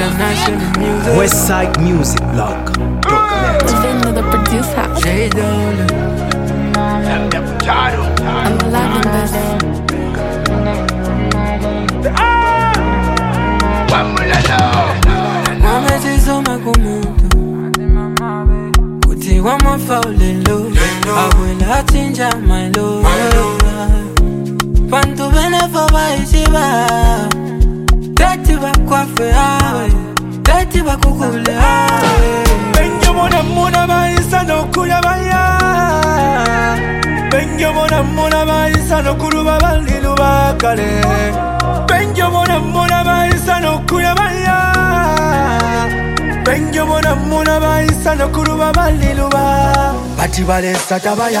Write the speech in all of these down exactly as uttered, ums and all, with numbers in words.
international music. Westside Music Blog. Vinny the producer. Jay Dolan. I'm alive in this. Mama zizoma kumuntu kuti wamafawulelo awela athinja my lord. Bantu benefo bayisiba Tati bakwafe awe Tati bakukule awe Benjo mona mona maisa no kuya baya Benjo mona mona maisa no kuruba balilu bakale Benjo mona mona maisa no kuya baya Benjo mona mona maisa no kuruba balilu ba Bati balesa tabaya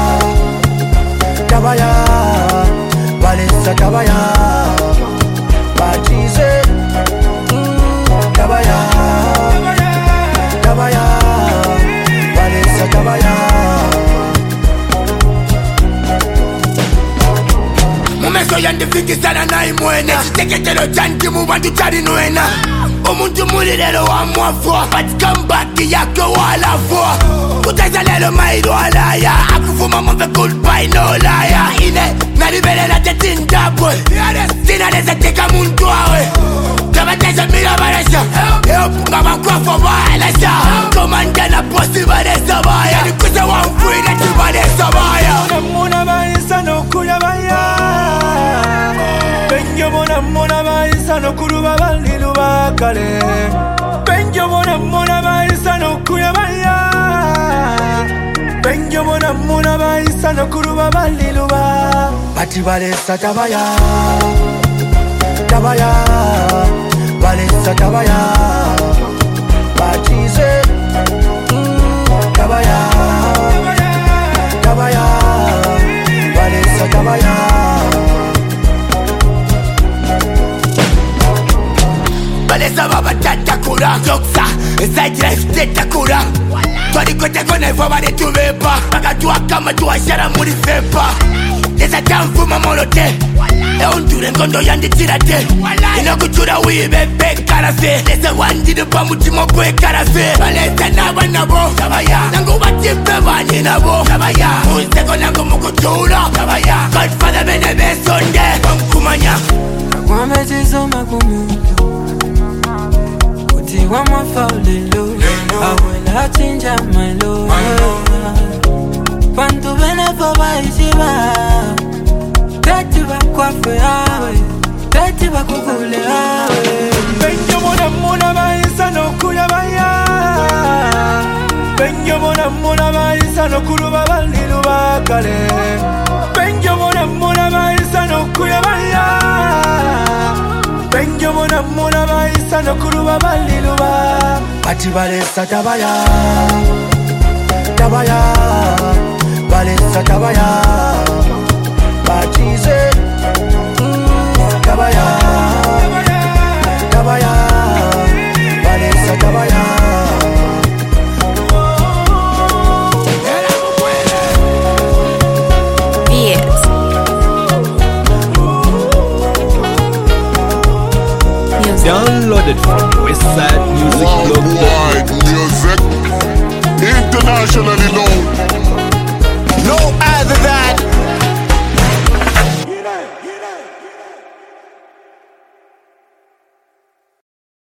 Tabaya Balesa tabaya Batize Tabaya Tabaya Balesa tabaya Mumeso yandifiki sana na imwene Chiteketelo chanki mubantu chari nuena Umuntu muri lelo wa mwafwa But come back yako wala fwa Kutaiza lelo maido alaya Akufuma mwambe goodbye no liar Ine naribele la tetinda boy Tina leze tika muntu awe Tabateza mila baresha Eopunga makwafwa baelesha Komanda na posti baresa baya Nikuze wa mfui na tibaresa baya Mona mona baisa no kuya baya Benjo mona mona baisa no kuruba balilu bakale Benjo mona mona baisa no kuya baya Benjo mona mona baisa no kuruba balilu ba Bati balesa tabaya Tabaya Balesa tabaya Batize Tabaya Tabaya Balesa tabaya Balesa baba tatakura Joksa, zaitira iftetakura Twari kote kone fwa de tuvepa Baka tuwa kama tuwa shara muri fepa Lesa tamfuma molote E undure ngondo yandi tirate Ino kuchura wibe pe karafe Lesa wandide pa mutimo kwe karafe Balesa naba nabo Tabaya Nangu batimpe bani nabo Tabaya Unseko nangu mukuchura Tabaya Godfather bene besonde Kumkumanya Kwame zizoma kumuntu Kuti wamafawulelo Awela athinja my lord Bantu benefo bayisiba Tati bakwafe awe Tati bakukule awe Benjo mona mona baisa no kuya baya Benjo mona mona baisa no kuruba balilu bakale Benjo mona mona baisa no kuya baya Benjo mona mona baisa no kuruba balilu ba Bati balesa tabaya Tabaya Balesa tabaya Batize Tabaya Tabaya Balesa tabaya Yes. Downloaded from Westside Music Blog. Worldwide music, internationally known.